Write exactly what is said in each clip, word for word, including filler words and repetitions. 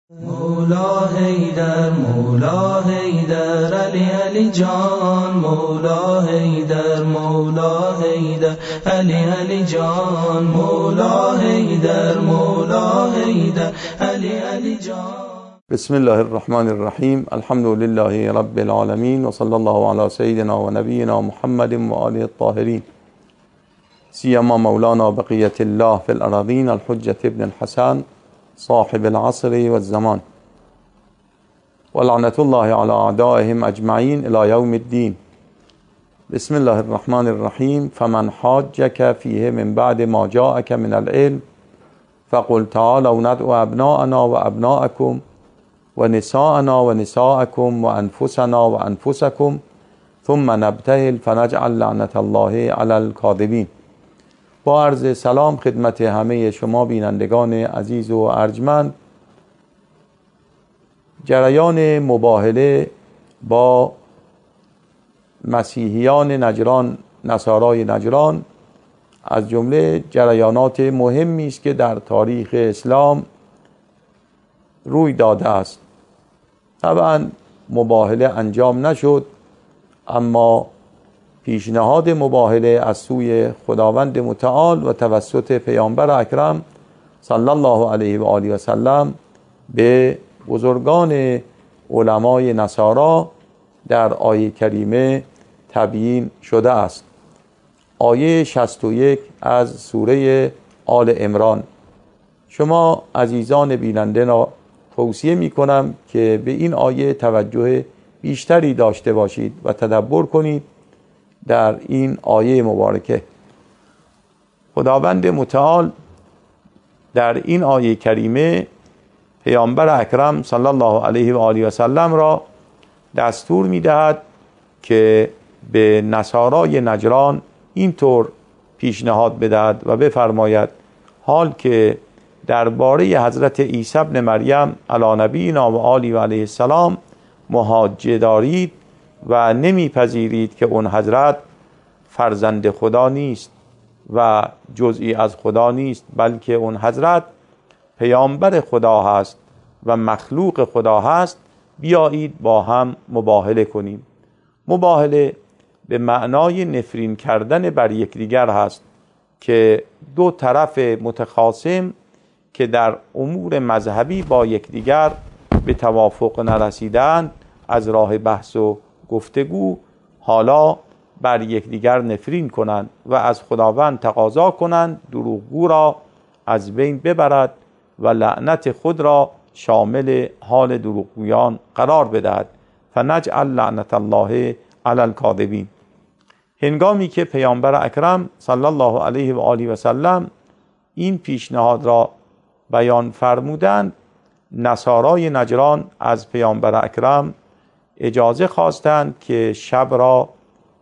مولا حیدر مولا حیدر علی علی جان مولا حیدر مولا حیدر علی علی جان مولا حیدر مولا حیدر علی علی جان. بسم الله الرحمن الرحیم. الحمد لله رب العالمین و صلی الله علی سیدنا و نبینا محمد و آله الطاهرین، سیما مولانا بقیت الله فی الارضین الحجة ابن الحسن صاحب العصر والزمان و لعنت الله علی اعدائهم اجمعین الی یوم الدین. بسم الله الرحمن الرحیم. فمن حاجک فیه من بعد ما جاءک من العلم فقل تعالوا ندعو ابناءنا و ابناءکم و نساءنا و نساءکم و انفسنا و انفسکم ثم نبتهل فنجعل لعنت الله علی الکاذبین. با عرض سلام خدمت همه شما بینندگان عزیز و ارجمند، جریان مباهله با مسیحیان نجران، نصارای نجران، از جمله جریانات مهمی است که در تاریخ اسلام روی داده است. طبعا مباهله انجام نشد، اما پیشنهاد مباهله از سوی خداوند متعال و توسط پیامبر اکرم صلی الله علیه و آله و سلم به بزرگان علمای نصارا در آیه کریمه تبیین شده است. آیه شصت و یک از سوره آل عمران. شما عزیزان بیننده را توصیه می کنم که به این آیه توجه بیشتری داشته باشید و تدبر کنید. در این آیه مبارکه خداوند متعال در این آیه کریمه پیامبر اکرم صلی الله علیه و آله و سلم را دستور می‌دهد که به نصارای نجران اینطور پیشنهاد بدهد و بفرماید: حال که درباره حضرت عیسی ابن مریم علی نبینا و آله و علیه السلام محاجه دارید و نمیپذیرید که اون حضرت فرزند خدا نیست و جزئی از خدا نیست، بلکه اون حضرت پیامبر خدا هست و مخلوق خدا هست، بیایید با هم مباهله کنیم. مباهله به معنای نفرین کردن بر یکدیگر هست که دو طرف متخاصم که در امور مذهبی با یکدیگر به توافق نرسیدند، از راه بحث و گفتگو حالا بر یکدیگر نفرین کنند و از خداوند تقاضا کنند دروغگو را از بین ببرد و لعنت خود را شامل حال دروغگویان قرار بدهد. فنجعل لعنت الله علی الکاذبین. هنگامی که پیامبر اکرم صلی الله علیه و آله و سلم این پیشنهاد را بیان فرمودند، نصارای نجران از پیامبر اکرم اجازه خواستند که شب را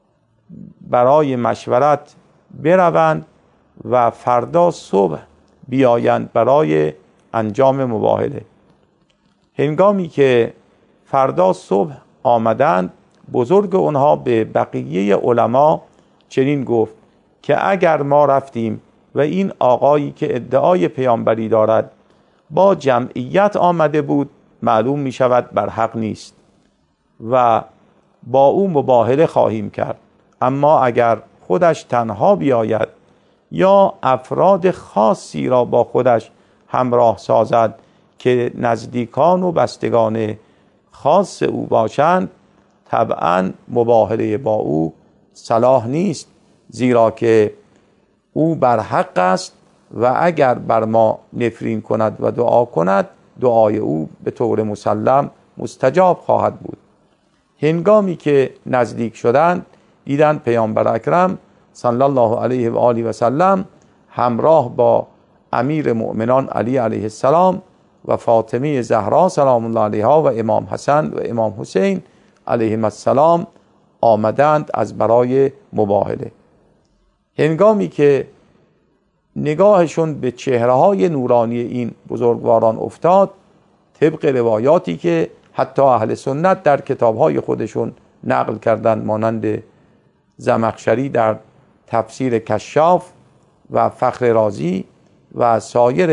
برای مشورت بروند و فردا صبح بیایند برای انجام مباهله. هنگامی که فردا صبح آمدند، بزرگ اونها به بقیه علما چنین گفت که اگر ما رفتیم و این آقایی که ادعای پیامبری دارد با جمعیت آمده بود، معلوم می شود بر حق نیست و با او مباهله خواهیم کرد. اما اگر خودش تنها بیاید یا افراد خاصی را با خودش همراه سازد که نزدیکان و بستگان خاص او باشند، طبعا مباهله با او صلاح نیست، زیرا که او بر حق است و اگر بر ما نفرین کند و دعا کند، دعای او به طور مسلم مستجاب خواهد بود. هنگامی که نزدیک شدند، دیدند پیامبر اکرم صلی الله علیه و آله و سلم همراه با امیر مؤمنان علی علیه السلام و فاطمه زهرا سلام الله علیها و امام حسن و امام حسین علیهم السلام آمدند از برای مباهله. هنگامی که نگاهشون به چهره‌های نورانی این بزرگواران افتاد، طبق روایاتی که حتی اهل سنت در کتاب‌های خودشون نقل کردند، مانند زمخشری در تفسیر کشاف و فخر رازی و سایر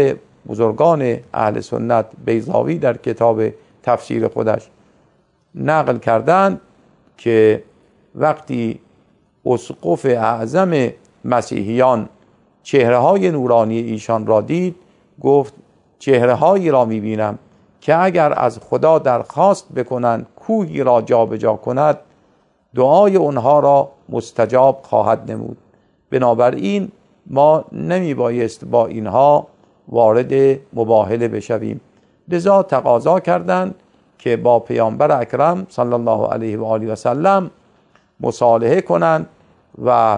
بزرگان اهل سنت بیضاوی در کتاب تفسیر خودش نقل کردند که وقتی اسقف اعظم مسیحیان چهره های نورانی ایشان را دید، گفت چهره هایی را میبینم که اگر از خدا درخواست بکنند کوهی را جابجا کند، دعای اونها را مستجاب خواهد نمود. بنابراین ما نمی بایست با اینها وارد مباهله بشویم. لذا تقاضا کردند که با پیامبر اکرم صلی الله علیه و آله و سلم مصالحه کنند و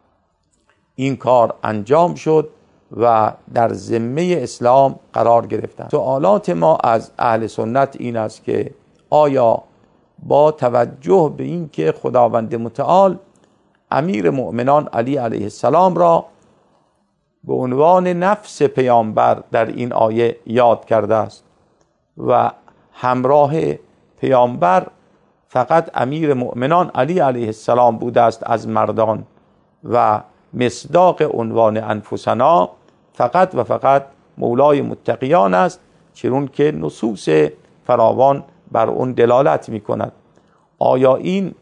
این کار انجام شد و در ذمه اسلام قرار گرفتند. سوالات ما از اهل سنت این است که آیا با توجه به این که خداوند متعال امیر مؤمنان علی علیه السلام را به عنوان نفس پیامبر در این آیه یاد کرده است و همراه پیامبر فقط امیر مؤمنان علی علیه السلام بوده است از مردان و مصداق عنوان انفسنا فقط و فقط مولای متقیان است، چون که نصوص فراوان بر اون دلالت می کند. آیا این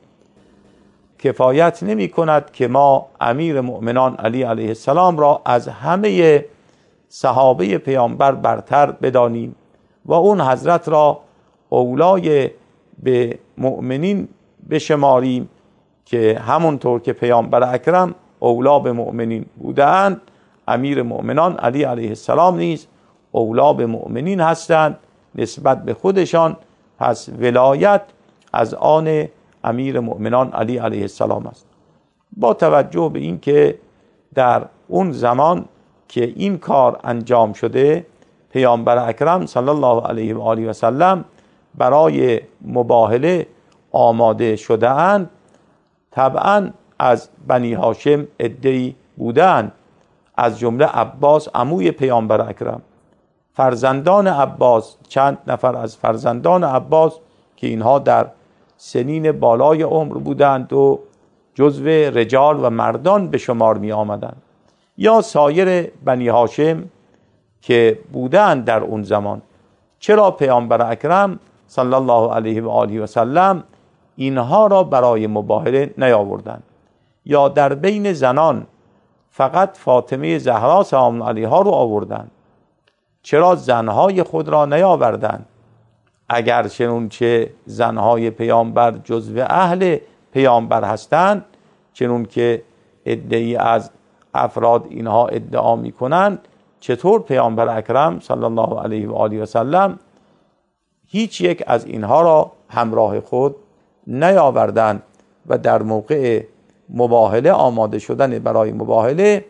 کفایت نمی کند که ما امیر مؤمنان علی علیه السلام را از همه صحابه پیامبر برتر بدانیم و اون حضرت را اولای به مؤمنین بشماریم که همونطور که پیامبر اکرم اولا به مؤمنین بودند، امیر مؤمنان علی علیه السلام نیز اولا به مؤمنین هستند نسبت به خودشان. پس ولایت از آن امیر مؤمنان علی علیه السلام است. با توجه به این که در اون زمان که این کار انجام شده پیامبر اکرم صلی الله علیه و آله و سلم برای مباهله آماده شده اند، طبعا از بنی هاشم عده‌ای بودند، از جمله عباس عموی پیامبر اکرم، فرزندان عباس، چند نفر از فرزندان عباس که اینها در سنین بالای عمر بودند و جزو رجال و مردان به شمار می آمدند، یا سایر بنی هاشم که بودند در اون زمان. چرا پیامبر اکرم صلی الله علیه و آله و سلم اینها را برای مباهله نیاوردند؟ یا در بین زنان فقط فاطمه زهرا سلام علیها رو آوردند، چرا زنهای خود را نیاوردند؟ اگر چنونچه زنهای پیامبر جزو اهل پیامبر هستند، چنون که عده‌ای از افراد اینها ادعا می کنند، چطور پیامبر اکرم صلی الله علیه و آله و سلم هیچ یک از اینها را همراه خود نیاوردند و در موقع مباهله آماده شدن برای مباهله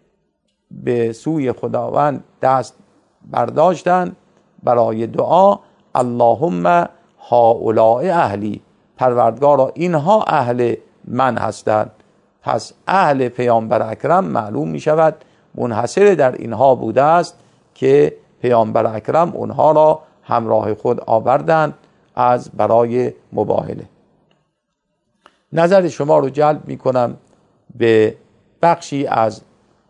به سوی خداوند دست برداشتند برای دعا اللهم هؤلاء اهلی، پروردگارا اینها اهل من هستند. پس اهل پیامبر اکرم معلوم می شود منحصر در اینها بوده است که پیامبر اکرم اونها را همراه خود آوردند از برای مباهله. نظر شما رو جلب می کنم به بخشی از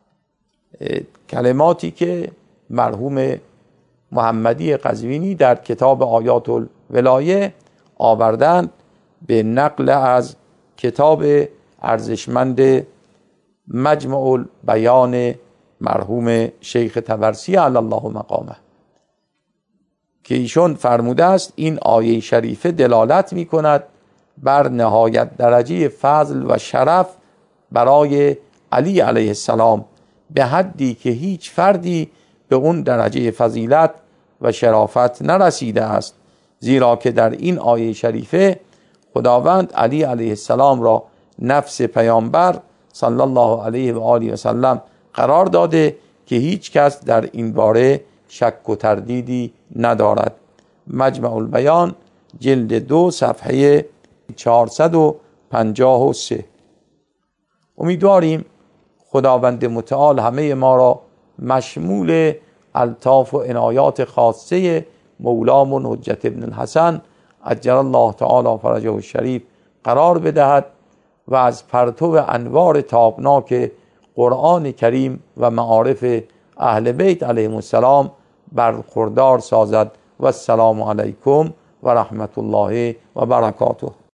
کلماتی که مرحوم محمدی قزوینی در کتاب آیات الولایه آوردند به نقل از کتاب ارزشمند مجمع البیان مرحوم شیخ طبرسی علی الله مقامه که ایشون فرموده است این آیه شریفه دلالت می کند بر نهایت درجه فضل و شرف برای علی علیه السلام به حدی که هیچ فردی به اون درجه فضیلت و شرافت نرسیده است، زیرا که در این آیه شریفه خداوند علی علیه السلام را نفس پیامبر صلی الله علیه و آله و سلم قرار داده که هیچ کس در این باره شک و تردیدی ندارد. مجمع البیان جلد دو صفحه چهارصد و پنجاه و سه. امیدواریم خداوند متعال همه ما را مشمول الطاف و عنایات خاصه مولامون حجت ابن الحسن عجل الله تعالی فرجه الشریف قرار بدهد و از پرتو انوار تابناک قرآن کریم و معارف اهل بیت علیهم السلام برخوردار سازد. و السلام علیکم و رحمت الله و برکاته.